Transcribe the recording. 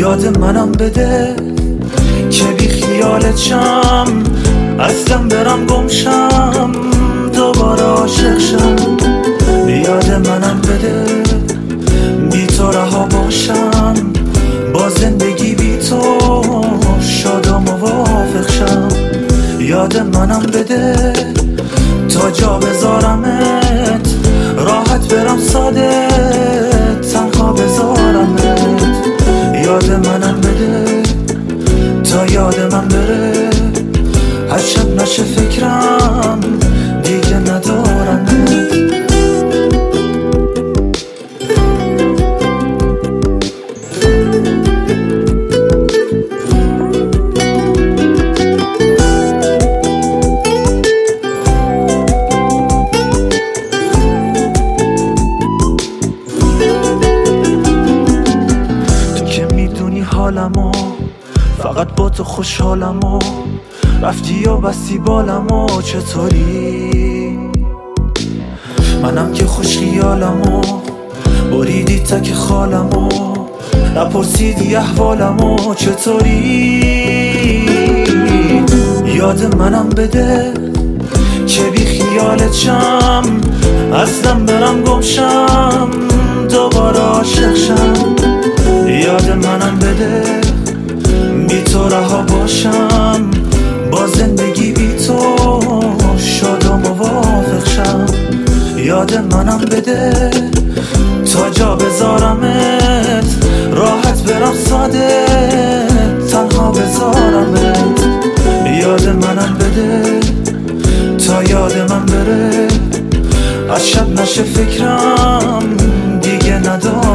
یاد منم بده که بی خیالت شم، اصلا برم گمشم دوباره عاشق شم. یاد منم بده بی تو رها باشم، با زندگی بی تو شاد و موافق شم. یاد منم بده تا جا بذارمت، راحت برم ساده تنها بذارمت. یاد منم بده تا یاد من بره، هر شب نشه فکرم دیگه ندارمت. حالمو فقط با تو خوشحالمو، رفتی و بستی بالمو. چطوری؟ منم که خوش خیالمو، بریدی تک خالمو، نپرسیدی احوالمو. چطوری؟ یاد منم بده که بی خیالت شم، اصلا برم گمشم دوباره عاشق شم. یاد منم بده بی تو رها باشم، با زندگی بی تو شاد و موافق شم. یاد منم بده تا جا بذارمت، راحت برم ساده تنها بذارمت. یاد منم بده تا یاد من بره، از شب نشه فکرم دیگه ندارم.